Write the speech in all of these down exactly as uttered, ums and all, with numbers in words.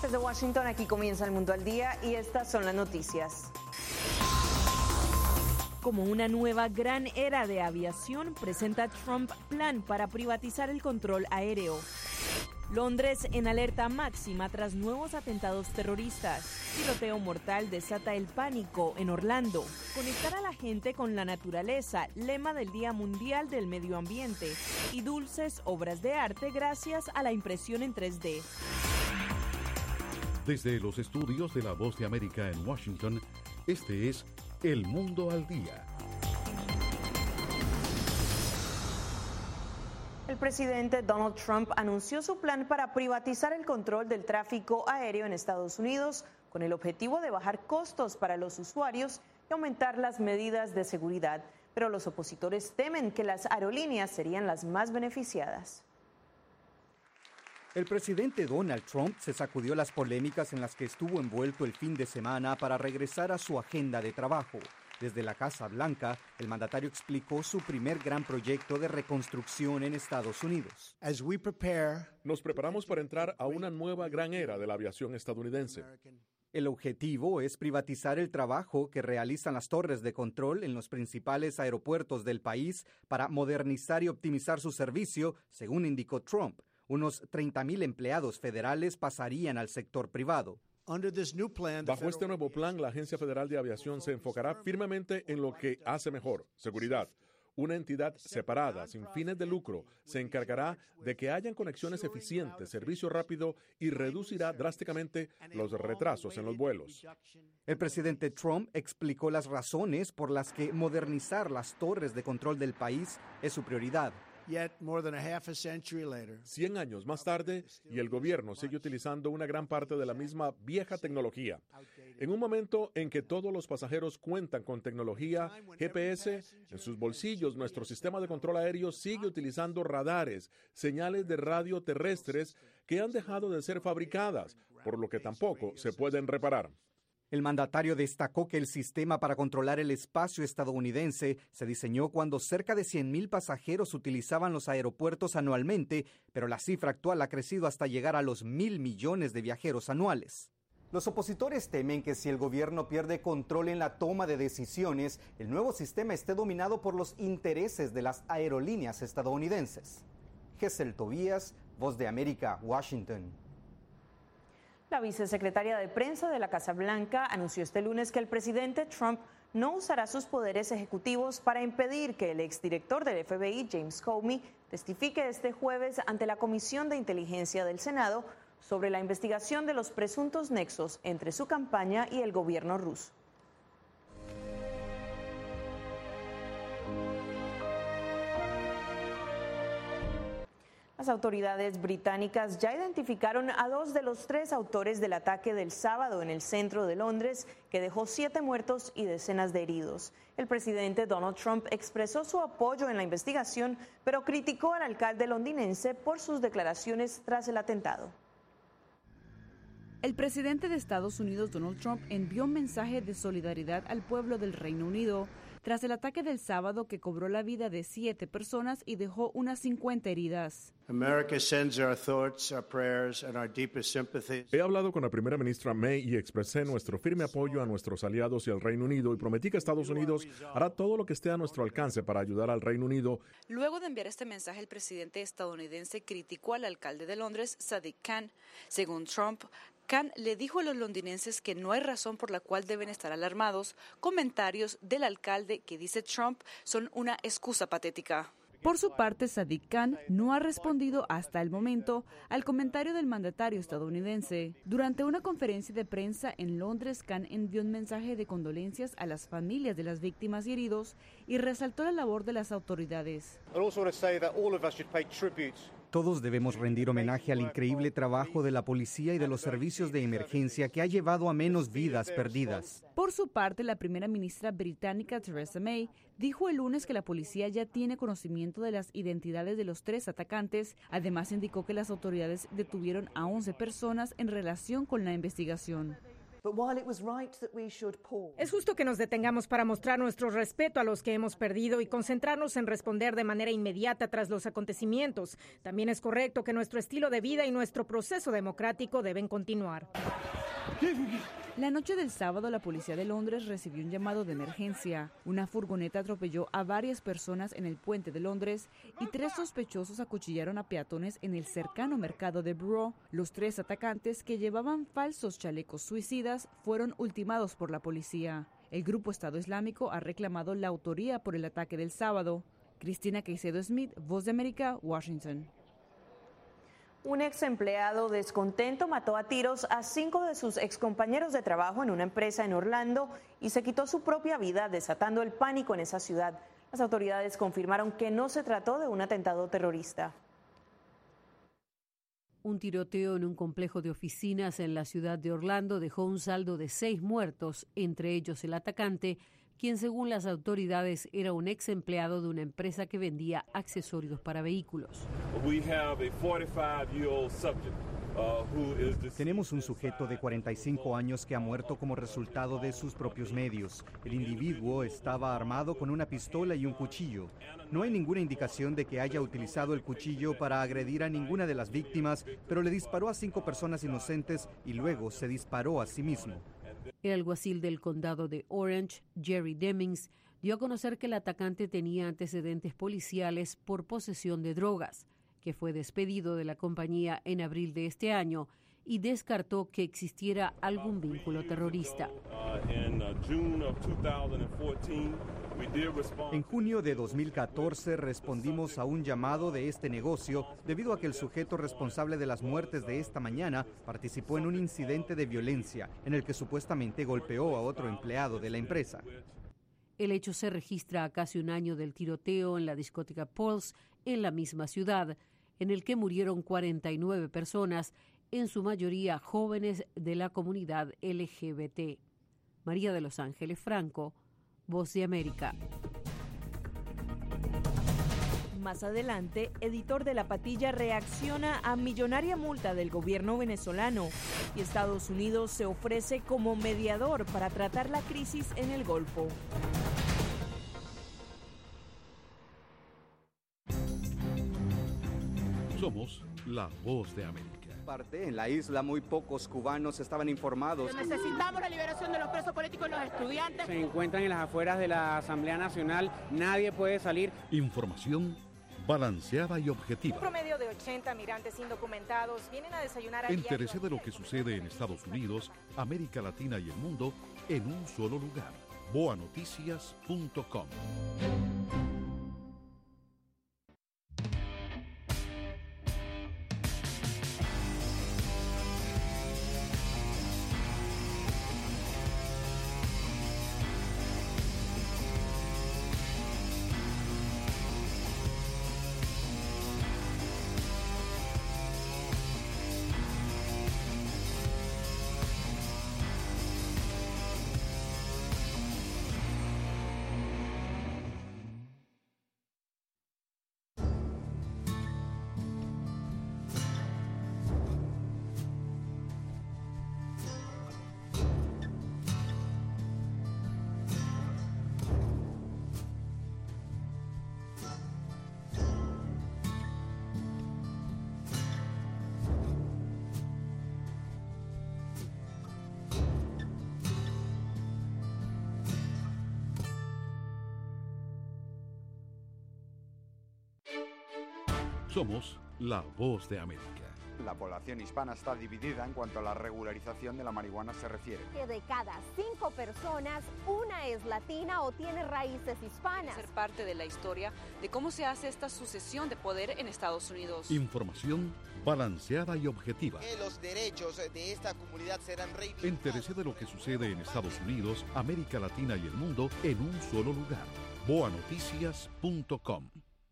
Desde Washington, aquí comienza El Mundo al Día y estas son las noticias. Como una nueva gran era de aviación, presenta Trump plan para privatizar el control aéreo. Londres en alerta máxima tras nuevos atentados terroristas. Tiroteo mortal desata el pánico en Orlando. Conectar a la gente con la naturaleza, lema del Día Mundial del Medio Ambiente. Y dulces obras de arte gracias a la impresión en tres D. Desde los estudios de La Voz de América en Washington, este es El Mundo al Día. El presidente Donald Trump anunció su plan para privatizar el control del tráfico aéreo en Estados Unidos con el objetivo de bajar costos para los usuarios y aumentar las medidas de seguridad. Pero los opositores temen que las aerolíneas serían las más beneficiadas. El presidente Donald Trump se sacudió las polémicas en las que estuvo envuelto el fin de semana para regresar a su agenda de trabajo. Desde la Casa Blanca, el mandatario explicó su primer gran proyecto de reconstrucción en Estados Unidos. Nos preparamos para entrar a una nueva gran era de la aviación estadounidense. El objetivo es privatizar el trabajo que realizan las torres de control en los principales aeropuertos del país para modernizar y optimizar su servicio, según indicó Trump. Unos treinta mil empleados federales pasarían al sector privado. Bajo este nuevo plan, la Agencia Federal de Aviación se enfocará firmemente en lo que hace mejor, seguridad. Una entidad separada, sin fines de lucro, se encargará de que hayan conexiones eficientes, servicio rápido y reducirá drásticamente los retrasos en los vuelos. El presidente Trump explicó las razones por las que modernizar las torres de control del país es su prioridad. Cien años más tarde, y el gobierno sigue utilizando una gran parte de la misma vieja tecnología. En un momento en que todos los pasajeros cuentan con tecnología G P S en sus bolsillos, nuestro sistema de control aéreo sigue utilizando radares, señales de radio terrestres que han dejado de ser fabricadas, por lo que tampoco se pueden reparar. El mandatario destacó que el sistema para controlar el espacio estadounidense se diseñó cuando cerca de cien mil pasajeros utilizaban los aeropuertos anualmente, pero la cifra actual ha crecido hasta llegar a los mil millones de viajeros anuales. Los opositores temen que si el gobierno pierde control en la toma de decisiones, el nuevo sistema esté dominado por los intereses de las aerolíneas estadounidenses. Gesell Tobías, Voz de América, Washington. La vicesecretaria de prensa de la Casa Blanca anunció este lunes que el presidente Trump no usará sus poderes ejecutivos para impedir que el exdirector del F B I, James Comey, testifique este jueves ante la Comisión de Inteligencia del Senado sobre la investigación de los presuntos nexos entre su campaña y el gobierno ruso. Las autoridades británicas ya identificaron a dos de los tres autores del ataque del sábado en el centro de Londres, que dejó siete muertos y decenas de heridos. El presidente Donald Trump expresó su apoyo en la investigación, pero criticó al alcalde londinense por sus declaraciones tras el atentado. El presidente de Estados Unidos, Donald Trump, envió un mensaje de solidaridad al pueblo del Reino Unido tras el ataque del sábado que cobró la vida de siete personas y dejó unas cincuenta heridas. He hablado con la primera ministra May y expresé nuestro firme apoyo a nuestros aliados y al Reino Unido y prometí que Estados Unidos hará todo lo que esté a nuestro alcance para ayudar al Reino Unido. Luego de enviar este mensaje, el presidente estadounidense criticó al alcalde de Londres, Sadiq Khan. Según Trump, Khan le dijo a los londinenses que no hay razón por la cual deben estar alarmados. Comentarios del alcalde que, dice Trump, son una excusa patética. Por su parte, Sadiq Khan no ha respondido hasta el momento al comentario del mandatario estadounidense. Durante una conferencia de prensa en Londres, Khan envió un mensaje de condolencias a las familias de las víctimas y heridos y resaltó la labor de las autoridades. Todos debemos rendir homenaje al increíble trabajo de la policía y de los servicios de emergencia que ha llevado a menos vidas perdidas. Por su parte, la primera ministra británica Theresa May dijo el lunes que la policía ya tiene conocimiento de las identidades de los tres atacantes. Además, indicó que las autoridades detuvieron a once personas en relación con la investigación. Es justo que nos detengamos para mostrar nuestro respeto a los que hemos perdido y concentrarnos en responder de manera inmediata tras los acontecimientos. También es correcto que nuestro estilo de vida y nuestro proceso democrático deben continuar. La noche del sábado, la policía de Londres recibió un llamado de emergencia. Una furgoneta atropelló a varias personas en el puente de Londres y tres sospechosos acuchillaron a peatones en el cercano mercado de Borough. Los tres atacantes, que llevaban falsos chalecos suicidas, fueron ultimados por la policía. El grupo Estado Islámico ha reclamado la autoría por el ataque del sábado. Cristina Caicedo Smith, Voz de América, Washington. Un ex empleado descontento mató a tiros a cinco de sus excompañeros de trabajo en una empresa en Orlando y se quitó su propia vida, desatando el pánico en esa ciudad. Las autoridades confirmaron que no se trató de un atentado terrorista. Un tiroteo en un complejo de oficinas en la ciudad de Orlando dejó un saldo de seis muertos, entre ellos el atacante, quien según las autoridades era un ex empleado de una empresa que vendía accesorios para vehículos. Tenemos un sujeto de cuarenta y cinco años que ha muerto como resultado de sus propios medios. El individuo estaba armado con una pistola y un cuchillo. No hay ninguna indicación de que haya utilizado el cuchillo para agredir a ninguna de las víctimas, pero le disparó a cinco personas inocentes y luego se disparó a sí mismo. El alguacil del condado de Orange, Jerry Demings, dio a conocer que el atacante tenía antecedentes policiales por posesión de drogas, que fue despedido de la compañía en abril de este año y descartó que existiera algún vínculo terrorista. En junio de dos mil catorce respondimos a un llamado de este negocio debido a que el sujeto responsable de las muertes de esta mañana participó en un incidente de violencia en el que supuestamente golpeó a otro empleado de la empresa. El hecho se registra a casi un año del tiroteo en la discoteca Pulse en la misma ciudad, en el que murieron cuarenta y nueve personas, en su mayoría jóvenes de la comunidad L G B T. María de los Ángeles Franco, Voz de América. Más adelante, editor de La Patilla reacciona a millonaria multa del gobierno venezolano y Estados Unidos se ofrece como mediador para tratar la crisis en el Golfo. Somos la Voz de América. En la isla muy pocos cubanos estaban informados. Necesitamos la liberación de los presos políticos y los estudiantes. Se encuentran en las afueras de la Asamblea Nacional, nadie puede salir. Información balanceada y objetiva. Un promedio de ochenta migrantes indocumentados vienen a desayunar a Entérese de lo que sucede en Estados Unidos, América Latina y el mundo en un solo lugar. boa noticias punto com. Somos la Voz de América. La población hispana está dividida en cuanto a la regularización de la marihuana se refiere. Que de cada cinco personas, una es latina o tiene raíces hispanas. Ser parte de la historia de cómo se hace esta sucesión de poder en Estados Unidos. Información balanceada y objetiva. Que los derechos de esta comunidad serán reivindicados. Entérese de lo que sucede en Estados Unidos, América Latina y el mundo en un solo lugar. boa noticias punto com.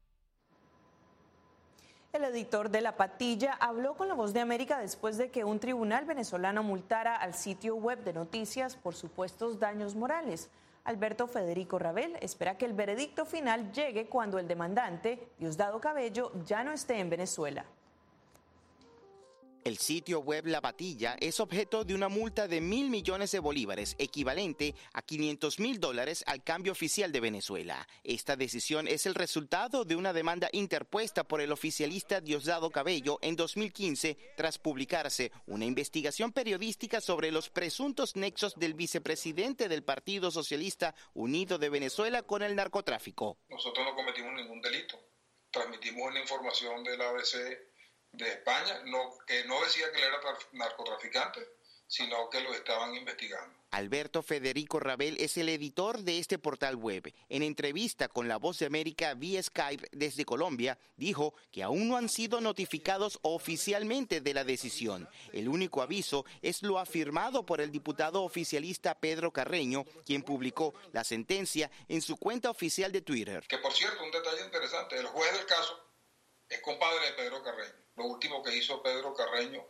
El editor de La Patilla habló con La Voz de América después de que un tribunal venezolano multara al sitio web de noticias por supuestos daños morales. Alberto Federico Rabel espera que el veredicto final llegue cuando el demandante, Diosdado Cabello, ya no esté en Venezuela. El sitio web La Patilla es objeto de una multa de mil millones de bolívares, equivalente a quinientos mil dólares al cambio oficial de Venezuela. Esta decisión es el resultado de una demanda interpuesta por el oficialista Diosdado Cabello en dos mil quince, tras publicarse una investigación periodística sobre los presuntos nexos del vicepresidente del Partido Socialista Unido de Venezuela con el narcotráfico. Nosotros no cometimos ningún delito. Transmitimos una información del A B C de España, no, que no decía que él era narcotraficante, sino que lo estaban investigando. Alberto Federico Rabel es el editor de este portal web. En entrevista con La Voz de América vía Skype desde Colombia, dijo que aún no han sido notificados oficialmente de la decisión. El único aviso es lo afirmado por el diputado oficialista Pedro Carreño, quien publicó la sentencia en su cuenta oficial de Twitter. Que por cierto, un detalle interesante, el juez del caso es compadre de Pedro Carreño. Lo último que hizo Pedro Carreño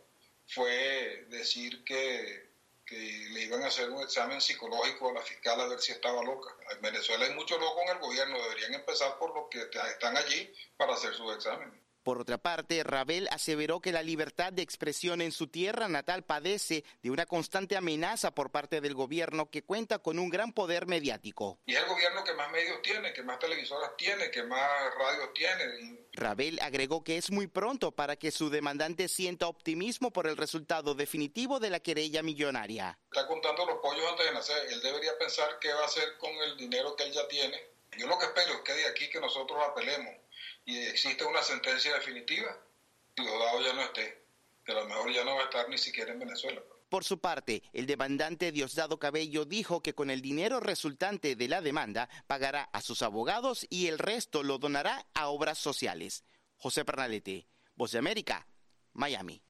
fue decir que, que le iban a hacer un examen psicológico a la fiscal a ver si estaba loca. En Venezuela hay mucho loco en el gobierno, deberían empezar por los que están allí para hacer sus exámenes. Por otra parte, Rabel aseveró que la libertad de expresión en su tierra natal padece de una constante amenaza por parte del gobierno que cuenta con un gran poder mediático. Y es el gobierno que más medios tiene, que más televisoras tiene, que más radios tiene. Rabel agregó que es muy pronto para que su demandante sienta optimismo por el resultado definitivo de la querella millonaria. Está contando los pollos antes de nacer. Él debería pensar qué va a hacer con el dinero que él ya tiene. Yo lo que espero es que de aquí que nosotros apelemos y existe una sentencia definitiva, Diosdado ya no esté, que a lo mejor ya no va a estar ni siquiera en Venezuela. Por su parte, el demandante Diosdado Cabello dijo que con el dinero resultante de la demanda pagará a sus abogados y el resto lo donará a obras sociales. José Pernalete, Voz de América, Miami.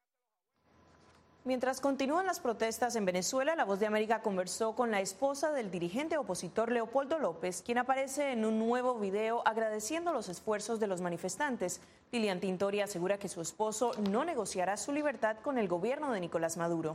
Mientras continúan las protestas en Venezuela, La Voz de América conversó con la esposa del dirigente opositor Leopoldo López, quien aparece en un nuevo video agradeciendo los esfuerzos de los manifestantes. Lilian Tintori asegura que su esposo no negociará su libertad con el gobierno de Nicolás Maduro.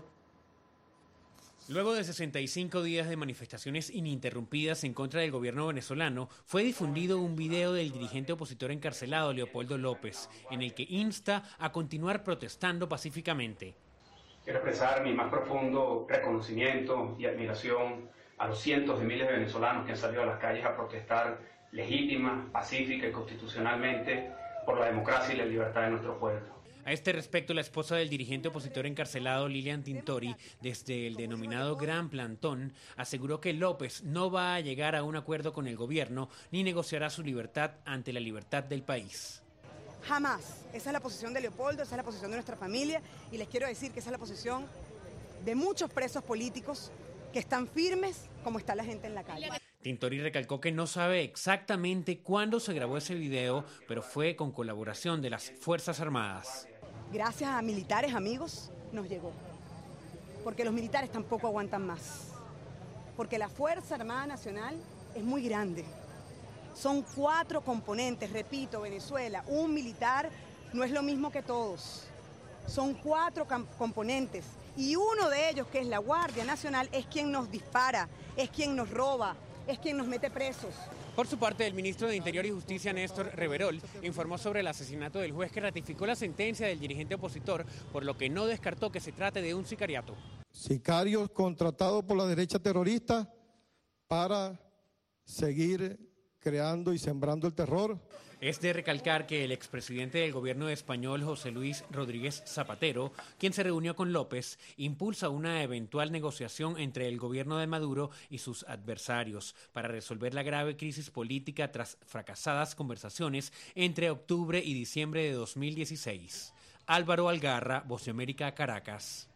Luego de sesenta y cinco días de manifestaciones ininterrumpidas en contra del gobierno venezolano, fue difundido un video del dirigente opositor encarcelado Leopoldo López, en el que insta a continuar protestando pacíficamente. Quiero expresar mi más profundo reconocimiento y admiración a los cientos de miles de venezolanos que han salido a las calles a protestar legítima, pacífica y constitucionalmente por la democracia y la libertad de nuestro pueblo. A este respecto, la esposa del dirigente opositor encarcelado, Lilian Tintori, desde el denominado Gran Plantón, aseguró que López no va a llegar a un acuerdo con el gobierno ni negociará su libertad ante la libertad del país. Jamás. Esa es la posición de Leopoldo, esa es la posición de nuestra familia y les quiero decir que esa es la posición de muchos presos políticos que están firmes como está la gente en la calle. Tintori recalcó que no sabe exactamente cuándo se grabó ese video, pero fue con colaboración de las Fuerzas Armadas. Gracias a militares amigos nos llegó, porque los militares tampoco aguantan más, porque la Fuerza Armada Nacional es muy grande. Son cuatro componentes, repito, Venezuela, un militar no es lo mismo que todos. Son cuatro componentes y uno de ellos, que es la Guardia Nacional, es quien nos dispara, es quien nos roba, es quien nos mete presos. Por su parte, el ministro de Interior y Justicia, Néstor Reverol, informó sobre el asesinato del juez que ratificó la sentencia del dirigente opositor, por lo que no descartó que se trate de un sicariato. Sicarios contratados por la derecha terrorista para seguir creando y sembrando el terror. Es de recalcar que el expresidente del gobierno español, José Luis Rodríguez Zapatero, quien se reunió con López, impulsa una eventual negociación entre el gobierno de Maduro y sus adversarios para resolver la grave crisis política tras fracasadas conversaciones entre octubre y diciembre de dos mil dieciséis. Álvaro Algarra, Voz de América, Caracas.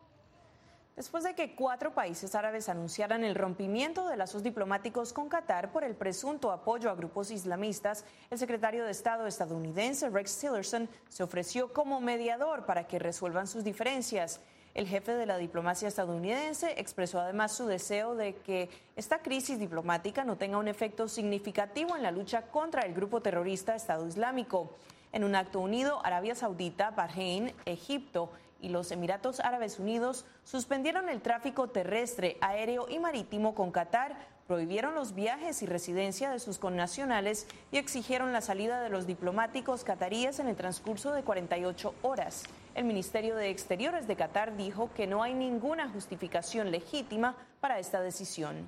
Después de que cuatro países árabes anunciaran el rompimiento de lazos diplomáticos con Qatar por el presunto apoyo a grupos islamistas, el secretario de Estado estadounidense Rex Tillerson se ofreció como mediador para que resuelvan sus diferencias. El jefe de la diplomacia estadounidense expresó además su deseo de que esta crisis diplomática no tenga un efecto significativo en la lucha contra el grupo terrorista Estado Islámico. En un acto unido, Arabia Saudita, Bahrein, Egipto y los Emiratos Árabes Unidos suspendieron el tráfico terrestre, aéreo y marítimo con Qatar, prohibieron los viajes y residencia de sus connacionales y exigieron la salida de los diplomáticos cataríes en el transcurso de cuarenta y ocho horas. El Ministerio de Exteriores de Qatar dijo que no hay ninguna justificación legítima para esta decisión.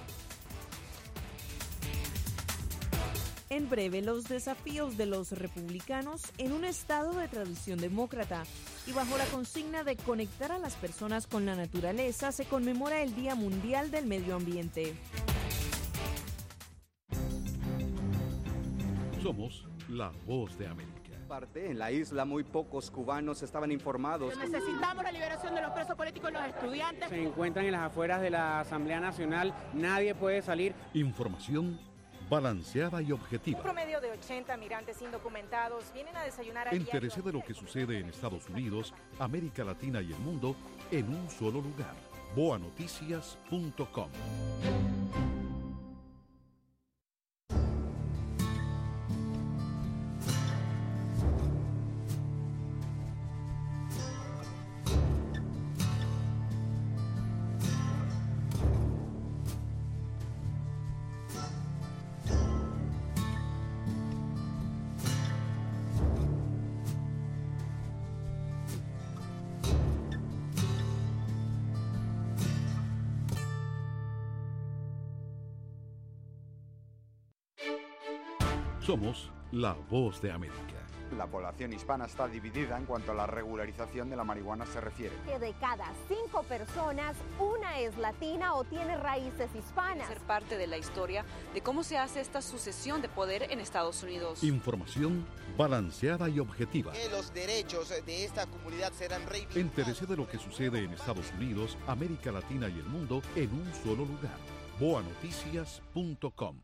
En breve, los desafíos de los republicanos en un estado de tradición demócrata. Y bajo la consigna de conectar a las personas con la naturaleza, se conmemora el Día Mundial del Medio Ambiente. Somos la voz de América. En la isla muy pocos cubanos estaban informados. Necesitamos la liberación de los presos políticos y los estudiantes. Se encuentran en las afueras de la Asamblea Nacional, nadie puede salir. Información balanceada y objetiva. Un promedio de ochenta migrantes indocumentados vienen a desayunar a Entérese de lo que sucede en Estados Unidos, América Latina y el mundo en un solo lugar. boa noticias punto com. Somos la voz de América. La población hispana está dividida en cuanto a la regularización de la marihuana se refiere. Que de cada cinco personas, una es latina o tiene raíces hispanas. Ser parte de la historia de cómo se hace esta sucesión de poder en Estados Unidos. Información balanceada y objetiva. Que los derechos de esta comunidad serán reivindicados. Entérese de lo que sucede en Estados Unidos, América Latina y el mundo en un solo lugar. boa noticias punto com.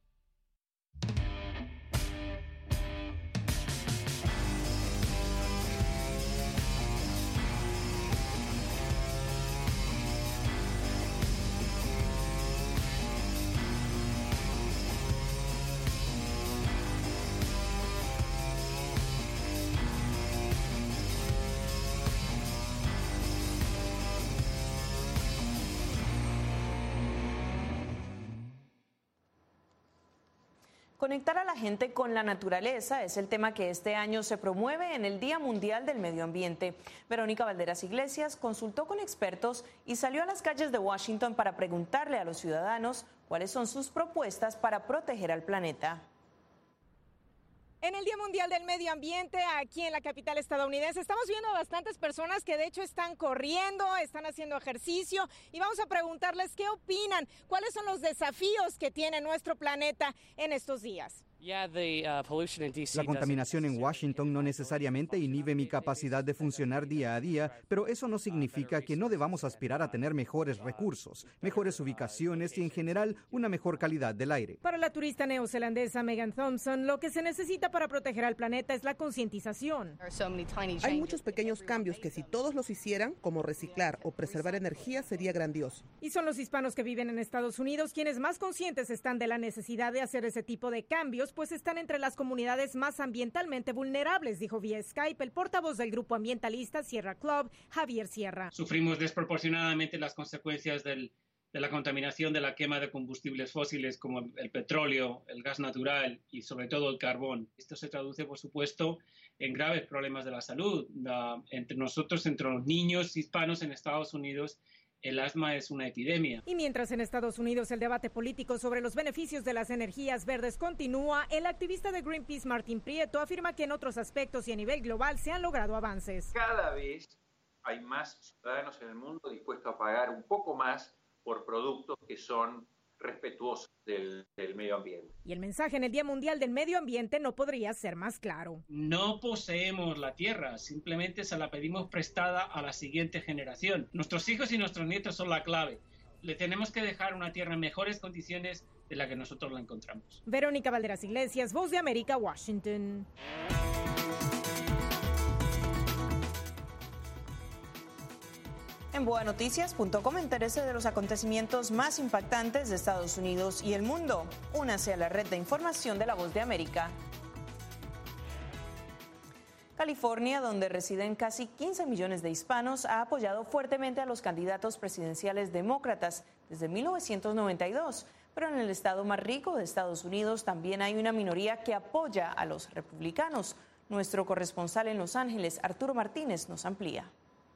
Conectar a la gente con la naturaleza es el tema que este año se promueve en el Día Mundial del Medio Ambiente. Verónica Valderas Iglesias consultó con expertos y salió a las calles de Washington para preguntarle a los ciudadanos cuáles son sus propuestas para proteger al planeta. En el Día Mundial del Medio Ambiente, aquí en la capital estadounidense, estamos viendo a bastantes personas que de hecho están corriendo, están haciendo ejercicio y vamos a preguntarles qué opinan, cuáles son los desafíos que tiene nuestro planeta en estos días. La contaminación en Washington no necesariamente inhibe mi capacidad de funcionar día a día, pero eso no significa que no debamos aspirar a tener mejores recursos, mejores ubicaciones y en general una mejor calidad del aire. Para la turista neozelandesa Megan Thompson, lo que se necesita para proteger al planeta es la concientización. Hay muchos pequeños cambios que si todos los hicieran, como reciclar o preservar energía, sería grandioso. Y son los hispanos que viven en Estados Unidos quienes más conscientes están de la necesidad de hacer ese tipo de cambios, pues están entre las comunidades más ambientalmente vulnerables, dijo vía Skype el portavoz del grupo ambientalista Sierra Club, Javier Sierra. Sufrimos desproporcionadamente las consecuencias del, de la contaminación de la quema de combustibles fósiles como el petróleo, el gas natural y sobre todo el carbón. Esto se traduce, por supuesto, en graves problemas de la salud. Uh, entre nosotros, entre los niños hispanos en Estados Unidos, el asma es una epidemia. Y mientras en Estados Unidos el debate político sobre los beneficios de las energías verdes continúa, el activista de Greenpeace, Martín Prieto, afirma que en otros aspectos y a nivel global se han logrado avances. Cada vez hay más ciudadanos en el mundo dispuestos a pagar un poco más por productos que son respetuosos del, del medio ambiente. Y el mensaje en el Día Mundial del Medio Ambiente no podría ser más claro. No poseemos la tierra, simplemente se la pedimos prestada a la siguiente generación. Nuestros hijos y nuestros nietos son la clave. Le tenemos que dejar una tierra en mejores condiciones de la que nosotros la encontramos. Verónica Valderas Iglesias, Voz de América, Washington. En boa noticias punto com entérese de los acontecimientos más impactantes de Estados Unidos y el mundo. Únase a la red de información de la Voz de América. California, donde residen casi quince millones de hispanos, ha apoyado fuertemente a los candidatos presidenciales demócratas desde mil novecientos noventa y dos. Pero en el estado más rico de Estados Unidos también hay una minoría que apoya a los republicanos. Nuestro corresponsal en Los Ángeles, Arturo Martínez, nos amplía.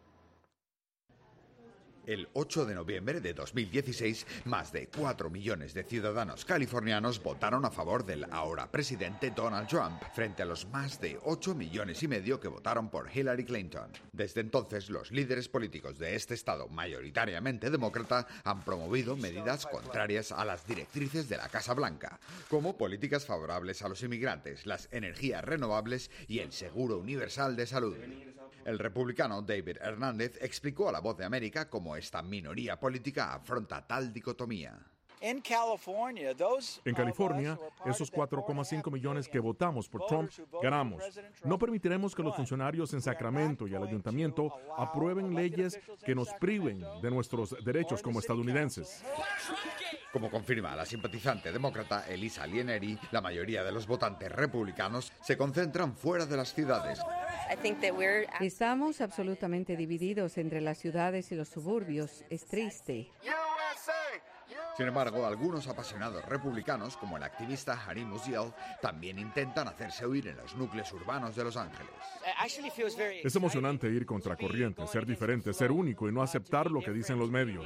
El ocho de noviembre de dos mil dieciséis, más de cuatro millones de ciudadanos californianos votaron a favor del ahora presidente Donald Trump, frente a los más de ocho millones y medio que votaron por Hillary Clinton. Desde entonces, los líderes políticos de este estado, mayoritariamente demócrata, han promovido medidas contrarias a las directrices de la Casa Blanca, como políticas favorables a los inmigrantes, las energías renovables y el seguro universal de salud. El republicano David Hernández explicó a La Voz de América cómo esta minoría política afronta tal dicotomía. En California, esos cuatro coma cinco millones que votamos por Trump, ganamos. No permitiremos que los funcionarios en Sacramento y el ayuntamiento aprueben leyes que nos priven de nuestros derechos como estadounidenses. Como confirma la simpatizante demócrata Elisa Lieneri, la mayoría de los votantes republicanos se concentran fuera de las ciudades. Estamos absolutamente divididos entre las ciudades y los suburbios. Es triste. Sin embargo, algunos apasionados republicanos, como el activista Harim Uziel, también intentan hacerse oír en los núcleos urbanos de Los Ángeles. Es emocionante ir contracorriente, ser diferente, ser único y no aceptar lo que dicen los medios.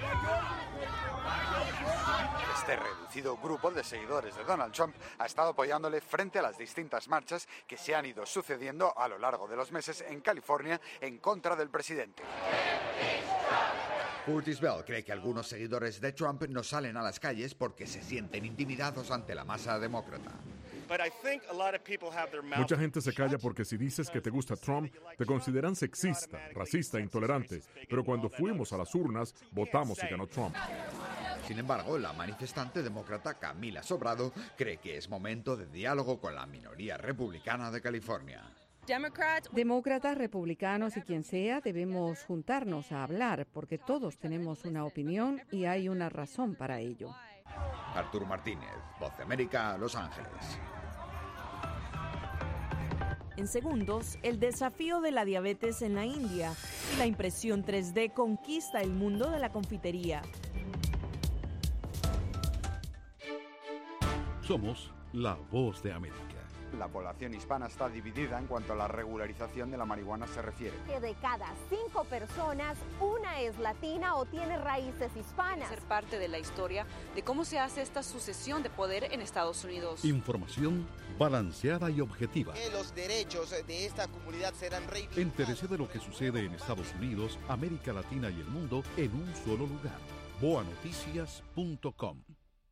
Este reducido grupo de seguidores de Donald Trump ha estado apoyándole frente a las distintas marchas que se han ido sucediendo a lo largo de los meses en California en contra del presidente. Curtis Bell cree que algunos seguidores de Trump no salen a las calles porque se sienten intimidados ante la masa demócrata. Mucha gente se calla porque si dices que te gusta Trump, te consideran sexista, racista, intolerante. Pero cuando fuimos a las urnas, votamos y ganó Trump. Sin embargo, la manifestante demócrata Camila Sobrado cree que es momento de diálogo con la minoría republicana de California. Demócratas, republicanos y quien sea, debemos juntarnos a hablar porque todos tenemos una opinión y hay una razón para ello. Arturo Martínez, Voz de América, Los Ángeles. En segundos, el desafío de la diabetes en la India y la impresión tres D conquista el mundo de la confitería. Somos la Voz de América. La población hispana está dividida en cuanto a la regularización de la marihuana se refiere. Que de cada cinco personas, una es latina o tiene raíces hispanas. Ser parte de la historia de cómo se hace esta sucesión de poder en Estados Unidos. Información balanceada y objetiva. Que los derechos de esta comunidad serán reivindicados. Entérese de lo que sucede en Estados Unidos, América Latina y el mundo en un solo lugar. boa noticias punto com.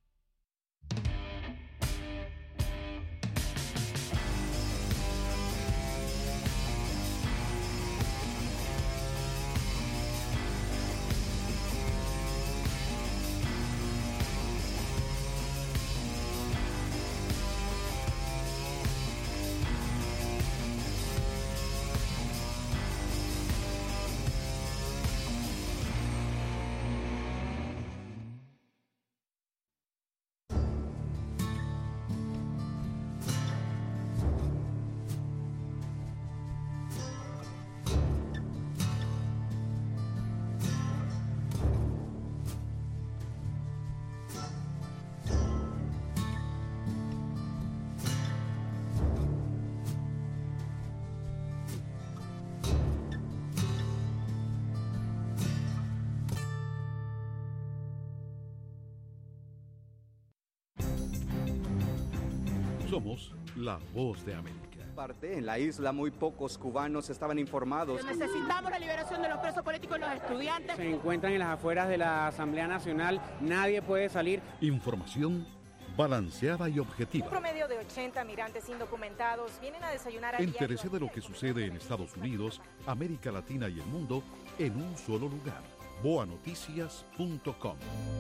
Somos la Voz de América. En la isla muy pocos cubanos estaban informados. Necesitamos la liberación de los presos políticos y los estudiantes. Se encuentran en las afueras de la Asamblea Nacional, nadie puede salir. Información balanceada y objetiva. Un promedio de ochenta migrantes indocumentados vienen a desayunar a Entérese de lo que sucede en Estados Unidos, América Latina y el mundo en un solo lugar. boa noticias punto com.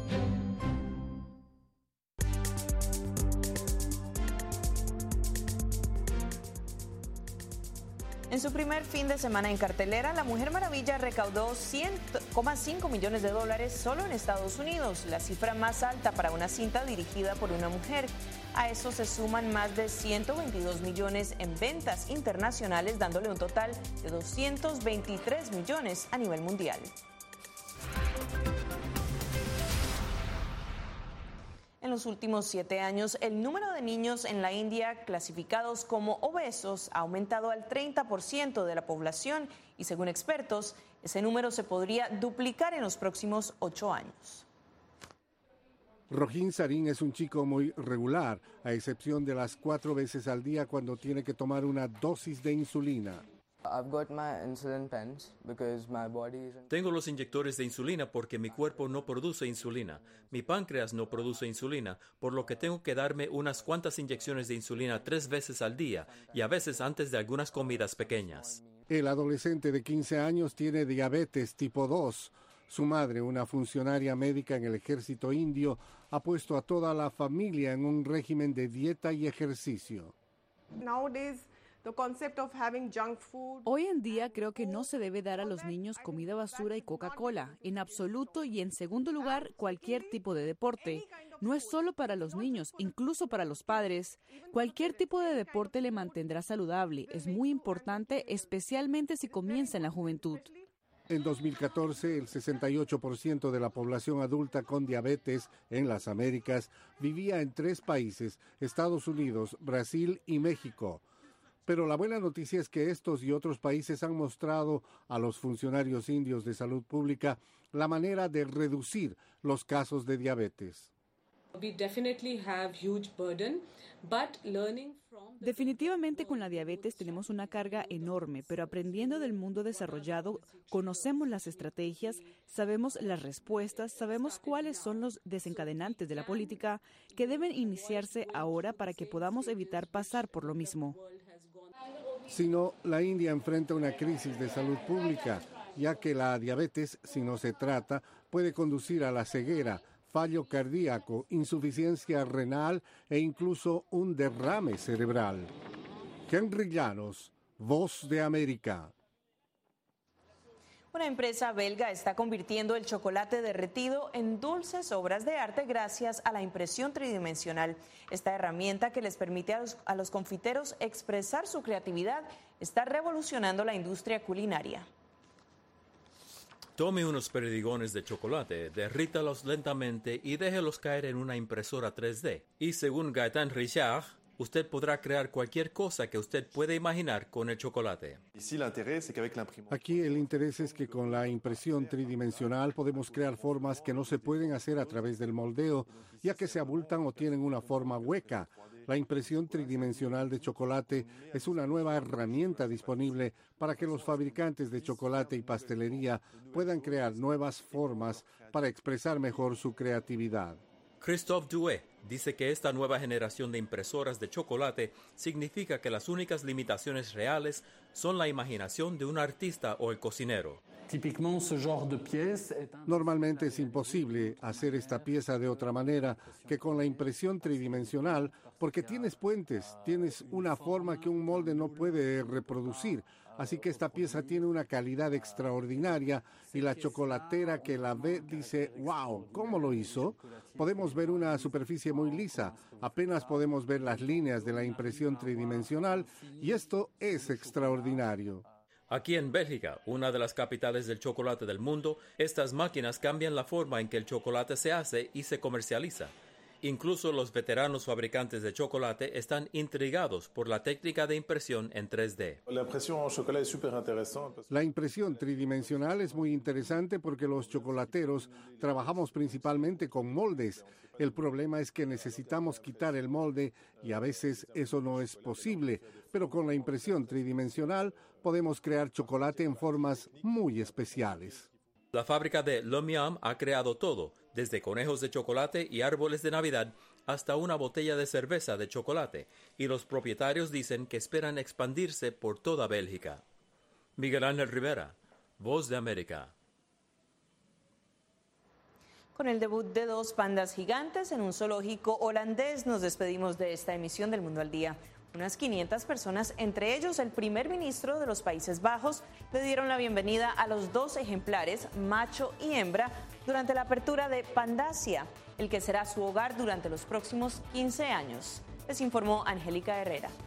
En su primer fin de semana en cartelera, La Mujer Maravilla recaudó cien coma cinco millones de dólares solo en Estados Unidos, la cifra más alta para una cinta dirigida por una mujer. A eso se suman más de ciento veintidós millones en ventas internacionales, dándole un total de doscientos veintitrés millones a nivel mundial. En los últimos siete años, el número de niños en la India clasificados como obesos ha aumentado al treinta por ciento de la población y, según expertos, ese número se podría duplicar en los próximos ocho años. Rohin Sarin es un chico muy regular, a excepción de las cuatro veces al día cuando tiene que tomar una dosis de insulina. Tengo los inyectores de insulina porque mi cuerpo no produce insulina. Mi páncreas no produce insulina, por lo que tengo que darme unas cuantas inyecciones de insulina tres veces al día y a veces antes de algunas comidas pequeñas. El adolescente de quince años tiene diabetes tipo dos. Su madre, una funcionaria médica en el ejército indio, ha puesto a toda la familia en un régimen de dieta y ejercicio. Hoy en día creo que no se debe dar a los niños comida basura y Coca-Cola, en absoluto, y en segundo lugar, cualquier tipo de deporte. No es solo para los niños, incluso para los padres. Cualquier tipo de deporte le mantendrá saludable. Es muy importante, especialmente si comienza en la juventud. En dos mil catorce, el sesenta y ocho por ciento de la población adulta con diabetes en las Américas vivía en tres países, Estados Unidos, Brasil y México. Pero la buena noticia es que estos y otros países han mostrado a los funcionarios indios de salud pública la manera de reducir los casos de diabetes. Definitivamente con la diabetes tenemos una carga enorme, pero aprendiendo del mundo desarrollado, conocemos las estrategias, sabemos las respuestas, sabemos cuáles son los desencadenantes de la política que deben iniciarse ahora para que podamos evitar pasar por lo mismo. Sino la India enfrenta una crisis de salud pública, ya que la diabetes, si no se trata, puede conducir a la ceguera, fallo cardíaco, insuficiencia renal e incluso un derrame cerebral. Henry Llanos, Voz de América. Una empresa belga está convirtiendo el chocolate derretido en dulces obras de arte gracias a la impresión tridimensional. Esta herramienta que les permite a los, a los confiteros expresar su creatividad está revolucionando la industria culinaria. Tome unos perdigones de chocolate, derrítalos lentamente y déjelos caer en una impresora tres D. Y según Gaëtan Richard, usted podrá crear cualquier cosa que usted pueda imaginar con el chocolate. Aquí el interés es que con la impresión tridimensional podemos crear formas que no se pueden hacer a través del moldeo, ya que se abultan o tienen una forma hueca. La impresión tridimensional de chocolate es una nueva herramienta disponible para que los fabricantes de chocolate y pastelería puedan crear nuevas formas para expresar mejor su creatividad. Christophe Doué dice que esta nueva generación de impresoras de chocolate significa que las únicas limitaciones reales son la imaginación de un artista o el cocinero. Normalmente es imposible hacer esta pieza de otra manera que con la impresión tridimensional, porque tienes puentes, tienes una forma que un molde no puede reproducir. Así que esta pieza tiene una calidad extraordinaria y la chocolatera que la ve dice, wow, ¿cómo lo hizo? Podemos ver una superficie muy lisa, apenas podemos ver las líneas de la impresión tridimensional y esto es extraordinario. Aquí en Bélgica, una de las capitales del chocolate del mundo, estas máquinas cambian la forma en que el chocolate se hace y se comercializa. Incluso los veteranos fabricantes de chocolate están intrigados por la técnica de impresión en tres D. La impresión tridimensional es muy interesante porque los chocolateros trabajamos principalmente con moldes. El problema es que necesitamos quitar el molde y a veces eso no es posible, pero con la impresión tridimensional podemos crear chocolate en formas muy especiales. La fábrica de L'Omiam ha creado todo, desde conejos de chocolate y árboles de Navidad hasta una botella de cerveza de chocolate, y los propietarios dicen que esperan expandirse por toda Bélgica. Miguel Ángel Rivera, Voz de América. Con el debut de dos pandas gigantes en un zoológico holandés, nos despedimos de esta emisión del Mundo al Día. Unas quinientas personas, entre ellos el primer ministro de los Países Bajos, le dieron la bienvenida a los dos ejemplares, macho y hembra, durante la apertura de Pandasia, el que será su hogar durante los próximos quince años. Les informó Angélica Herrera.